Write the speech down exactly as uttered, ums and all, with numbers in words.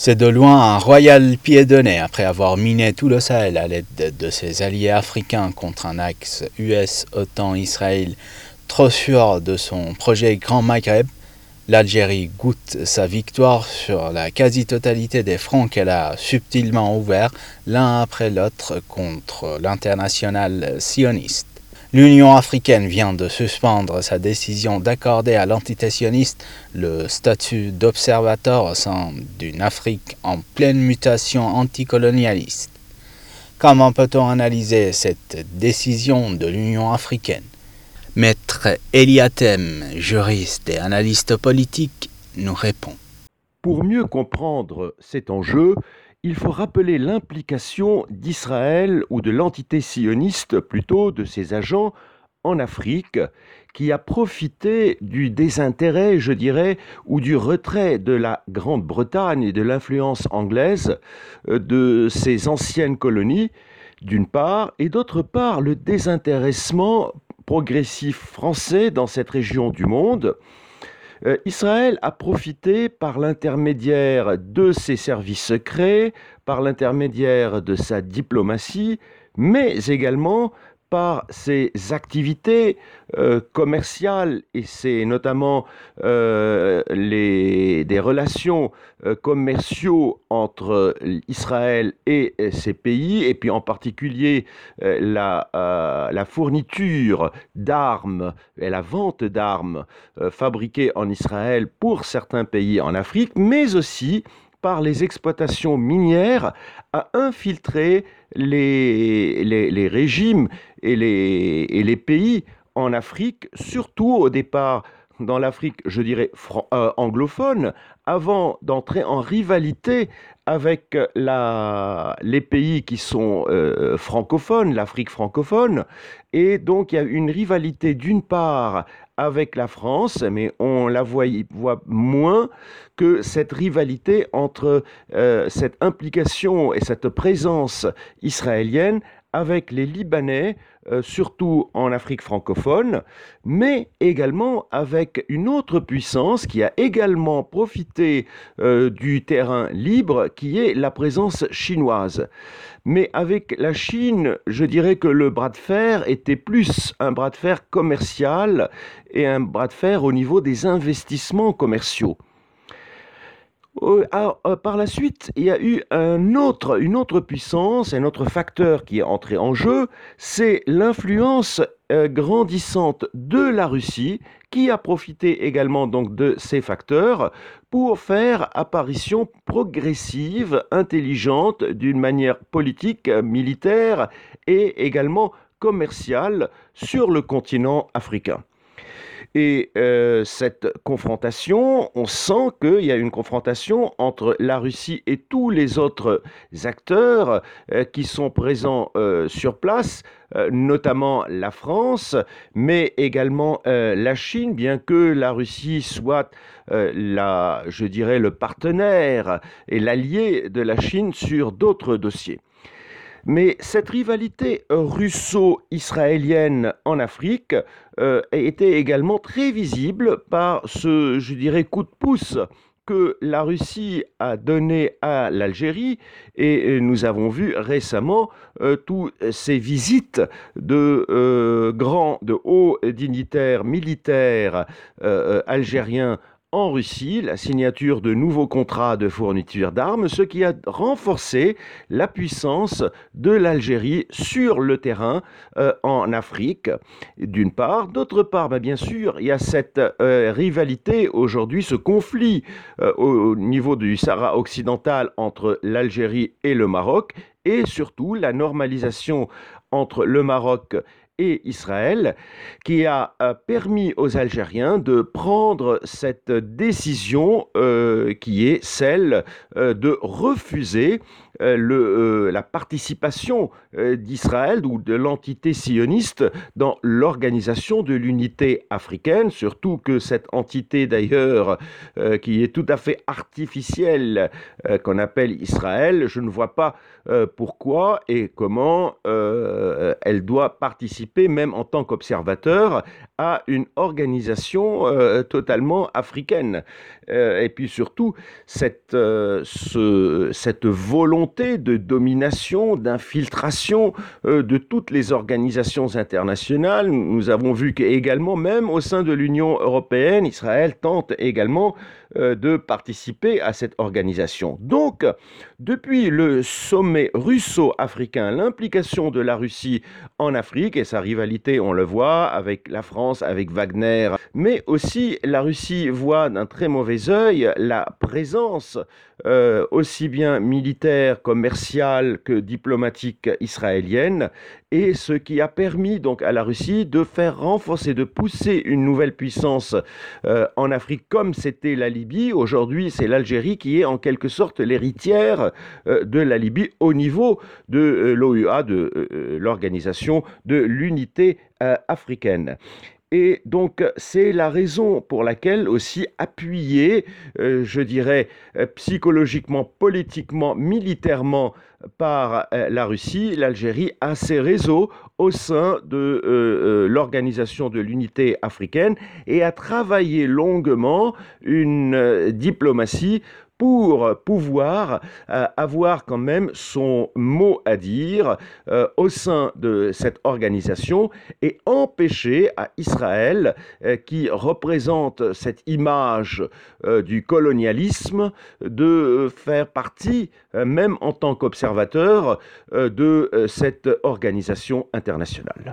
C'est de loin un royal pied de nez après avoir miné tout le Sahel à l'aide de, de ses alliés africains contre un axe U S-OTAN-Israël trop sûr de son projet Grand Maghreb. L'Algérie goûte sa victoire sur la quasi-totalité des fronts qu'elle a subtilement ouverts l'un après l'autre contre l'international sioniste. L'Union africaine vient de suspendre sa décision d'accorder à l'antité-sioniste le statut d'observateur au sein d'une Afrique en pleine mutation anticolonialiste. Comment peut-on analyser cette décision de l'Union africaine ? Maître Eliatem, juriste et analyste politique, nous répond. Pour mieux comprendre cet enjeu, il faut rappeler l'implication d'Israël ou de l'entité sioniste, plutôt de ses agents, en Afrique, qui a profité du désintérêt, je dirais, ou du retrait de la Grande-Bretagne et de l'influence anglaise de ses anciennes colonies, d'une part, et d'autre part, le désintéressement progressif français dans cette région du monde. Euh, Israël a profité par l'intermédiaire de ses services secrets, par l'intermédiaire de sa diplomatie, mais également par ses activités euh, commerciales, et c'est notamment euh, les, des relations euh, commerciaux entre Israël et ces pays, et puis en particulier euh, la, euh, la fourniture d'armes et la vente d'armes euh, fabriquées en Israël pour certains pays en Afrique, mais aussi par les exploitations minières, à infiltrer les, les, les régimes et les, et les pays en Afrique, surtout au départ dans l'Afrique, je dirais, fran- euh, anglophone, avant d'entrer en rivalité avec la, les pays qui sont euh, francophones, l'Afrique francophone. Et donc, il y a une rivalité d'une part avec la France, mais on la voit, voit moins que cette rivalité entre euh, cette implication et cette présence israélienne avec les Libanais, euh, surtout en Afrique francophone, mais également avec une autre puissance qui a également profité euh, du terrain libre, qui est la présence chinoise. Mais avec la Chine, je dirais que le bras de fer était plus un bras de fer commercial et un bras de fer au niveau des investissements commerciaux. Euh, alors, euh, par la suite, il y a eu un autre, une autre puissance, un autre facteur qui est entré en jeu, c'est l'influence euh, grandissante de la Russie, qui a profité également donc de ces facteurs pour faire apparition progressive, intelligente, d'une manière politique, militaire et également commerciale sur le continent africain. Et euh, cette confrontation, on sent qu'il y a une confrontation entre la Russie et tous les autres acteurs euh, qui sont présents euh, sur place, euh, notamment la France, mais également euh, la Chine, bien que la Russie soit, euh, la, je dirais, le partenaire et l'allié de la Chine sur d'autres dossiers. Mais cette rivalité russo-israélienne en Afrique euh, était également très visible par ce, je dirais, coup de pouce que la Russie a donné à l'Algérie, et nous avons vu récemment euh, toutes ces visites de euh, grands, de hauts dignitaires militaires euh, algériens en Russie, la signature de nouveaux contrats de fourniture d'armes, ce qui a renforcé la puissance de l'Algérie sur le terrain euh, en Afrique, d'une part. D'autre part, bah, bien sûr, il y a cette euh, rivalité aujourd'hui, ce conflit euh, au niveau du Sahara occidental entre l'Algérie et le Maroc, et surtout la normalisation entre le Maroc et Israël, qui a euh, permis aux Algériens de prendre cette décision euh, qui est celle euh, de refuser euh, le, euh, la participation euh, d'Israël ou de l'entité sioniste dans l'organisation de l'unité africaine, surtout que cette entité d'ailleurs euh, qui est tout à fait artificielle, euh, qu'on appelle Israël, je ne vois pas euh, pourquoi et comment euh, elle doit participer, même en tant qu'observateur, à une organisation euh, totalement africaine. Euh, et puis surtout, cette, euh, ce, cette volonté de domination, d'infiltration euh, de toutes les organisations internationales. Nous avons vu qu'également, même au sein de l'Union européenne, Israël tente également euh, de participer à cette organisation. Donc, depuis le sommet russo-africain, l'implication de la Russie en Afrique et sa rivalité, on le voit, avec la France, avec Wagner, mais aussi la Russie voit d'un très mauvais œil la présence euh, aussi bien militaire, commerciale que diplomatique israélienne, et ce qui a permis donc à la Russie de faire renforcer, de pousser une nouvelle puissance euh, en Afrique comme c'était la Libye. Aujourd'hui, c'est l'Algérie qui est en quelque sorte l'héritière euh, de la Libye au niveau de euh, l'O U A, de euh, l'Organisation de l'Unité euh, africaine. Et donc, c'est la raison pour laquelle aussi appuyé, euh, je dirais, euh, psychologiquement, politiquement, militairement par euh, la Russie, l'Algérie a ses réseaux au sein de euh, euh, l'Organisation de l'Unité africaine et a travaillé longuement une euh, diplomatie pour pouvoir euh, avoir quand même son mot à dire euh, au sein de cette organisation et empêcher à Israël, euh, qui représente cette image euh, du colonialisme, de faire partie, euh, même en tant qu'observateur, euh, de euh, cette organisation internationale.